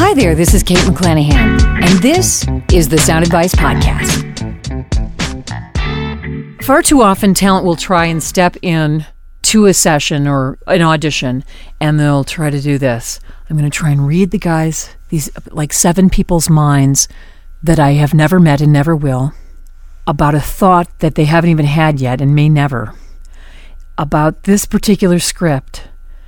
Hi there, this is Kate McClanahan, and this is the Sound Advice Podcast. Far too often, talent will try and step in to a session or an audition, and they'll try to do this. I'm going to try and read these like 7 people's minds that I have never met and never will, about a thought that they haven't even had yet and may never, about this particular script.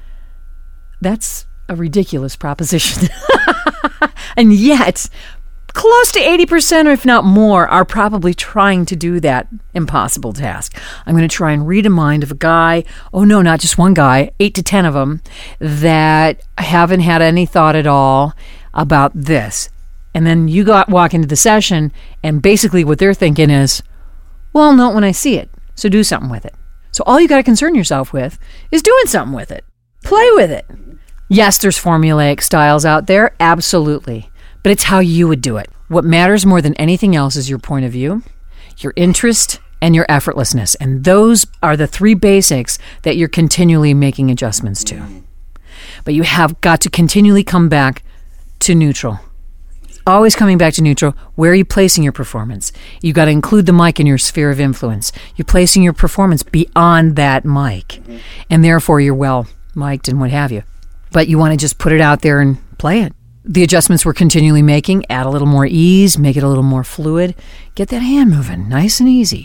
That's a ridiculous proposition. And yet, close to 80%, or if not more, are probably trying to do that impossible task. I'm going to try and read a mind of a guy, oh no, not just one guy, 8 to 10 of them, that haven't had any thought at all about this. And then you walk into the session, and basically what they're thinking is, well, I'll know it when I see it, so do something with it. So all you got to concern yourself with is doing something with it. Play with it. Yes, there's formulaic styles out there, absolutely. But it's how you would do it. What matters more than anything else is your point of view, your interest, and your effortlessness. And those are the 3 basics that you're continually making adjustments to. But you have got to continually come back to neutral. Always coming back to neutral. Where are you placing your performance? You got to include the mic in your sphere of influence. You're placing your performance beyond that mic. And therefore, you're well mic'd and what have you. But you want to just put it out there and play it. The adjustments we're continually making, add a little more ease, make it a little more fluid. Get that hand moving, nice and easy.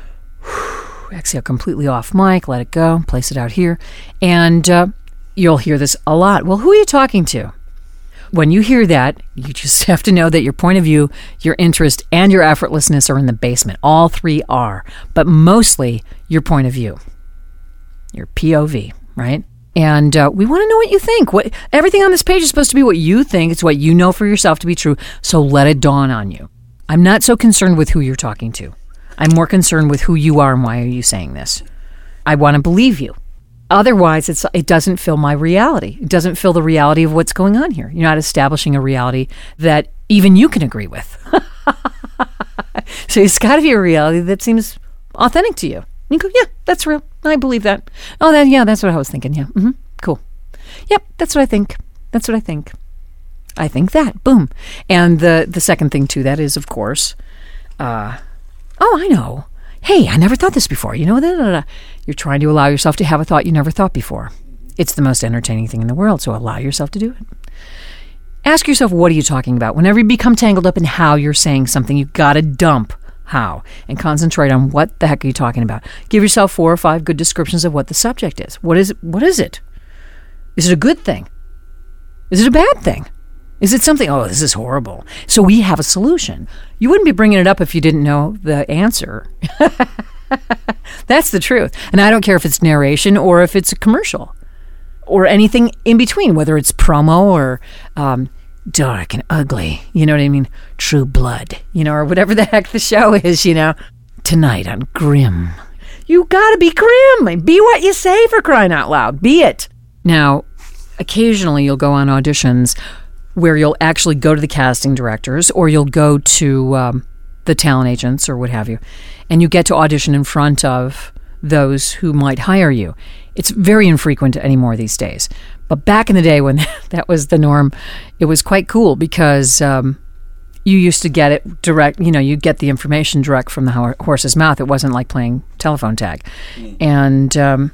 Exhale completely off mic, let it go, place it out here. And you'll hear this a lot. Well, who are you talking to? When you hear that, you just have to know that your point of view, your interest, and your effortlessness are in the basement. All 3 are. But mostly your point of view, your POV, right? And we want to know what you think. Everything on this page is supposed to be what you think. It's what you know for yourself to be true. So let it dawn on you. I'm not so concerned with who you're talking to. I'm more concerned with who you are and why are you saying this. I want to believe you. Otherwise, it doesn't fill my reality. It doesn't fill the reality of what's going on here. You're not establishing a reality that even you can agree with. So it's got to be a reality that seems authentic to you. You go, yeah, that's real. I believe that. Oh, that's what I was thinking. Yeah, cool. Yep, that's what I think. That's what I think. I think that. Boom. And the second thing to that is, of course, I know. Hey, I never thought this before. You know, you're trying to allow yourself to have a thought you never thought before. It's the most entertaining thing in the world, so allow yourself to do it. Ask yourself, what are you talking about? Whenever you become tangled up in how you're saying something, you've got to dump how and concentrate on what the heck are you talking about. Give yourself 4 or 5 good descriptions of what the subject is. What is it? Is it a good thing? Is it a bad thing? Is it something, oh, this is horrible. So we have a solution. You wouldn't be bringing it up if you didn't know the answer. That's the truth. And I don't care if it's narration or if it's a commercial or anything in between, whether it's promo or dark and ugly, you know what I mean? True Blood, or whatever the heck the show is, Tonight on Grimm. You gotta be grim. Be what you say, for crying out loud. Be it. Now, occasionally you'll go on auditions where you'll actually go to the casting directors or you'll go to the talent agents or what have you, and you get to audition in front of those who might hire you. It's very infrequent anymore these days. But back in the day when that was the norm, it was quite cool because you used to get it direct, you'd get the information direct from the horse's mouth. It wasn't like playing telephone tag. And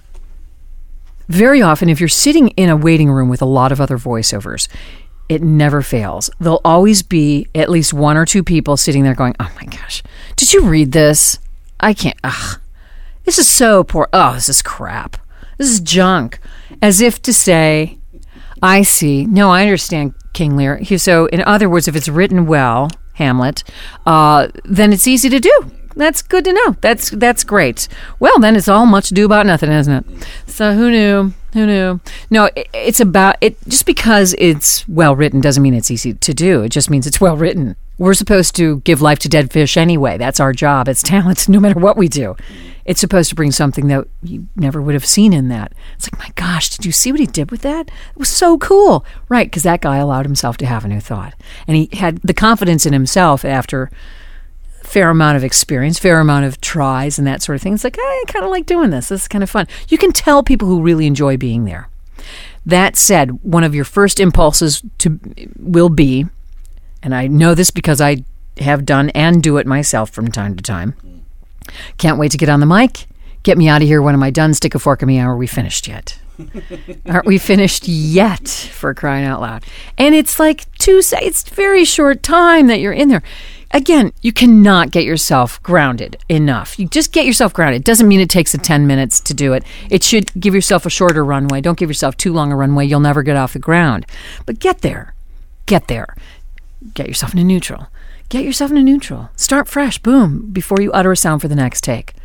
very often, if you're sitting in a waiting room with a lot of other voiceovers, it never fails. There'll always be at least 1 or 2 people sitting there going, oh my gosh, did you read this? I can't, this is so poor. Oh, this is crap. This is junk. As if to say, I see. No, I understand, King Lear. So, in other words, if it's written well, Hamlet, then it's easy to do. That's good to know. That's great. Well, then it's all much ado about nothing, isn't it? So who knew? No, it's about it. Just because it's well written doesn't mean it's easy to do. It just means it's well written. We're supposed to give life to dead fish anyway. That's our job. It's talent, no matter what we do. It's supposed to bring something that you never would have seen in that. It's like, my gosh, did you see what he did with that? It was so cool. Right, because that guy allowed himself to have a new thought. And he had the confidence in himself after a fair amount of experience, fair amount of tries and that sort of thing. It's like, I kind of like doing this. This is kind of fun. You can tell people who really enjoy being there. That said, one of your first impulses will be, and I know this because I have done and do it myself from time to time, can't wait to get on the mic. Get me out of here. When am I done? Stick a fork in me. Are we finished yet? Aren't we finished yet, for crying out loud? And it's like it's very short time that you're in there. Again, you cannot get yourself grounded enough. You just get yourself grounded. It doesn't mean it takes 10 minutes to do it. It should give yourself a shorter runway. Don't give yourself too long a runway. You'll never get off the ground. But get there. Get there. Get yourself into neutral. Get yourself into neutral. Start fresh. Boom. Before you utter a sound for the next take.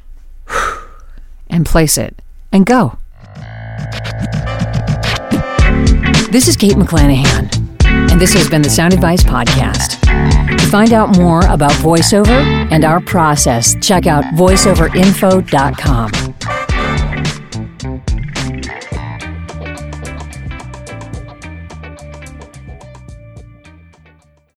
And place it. And go. This is Kate McClanahan. And this has been the Sound Advice Podcast. To find out more about voiceover and our process, check out voiceoverinfo.com.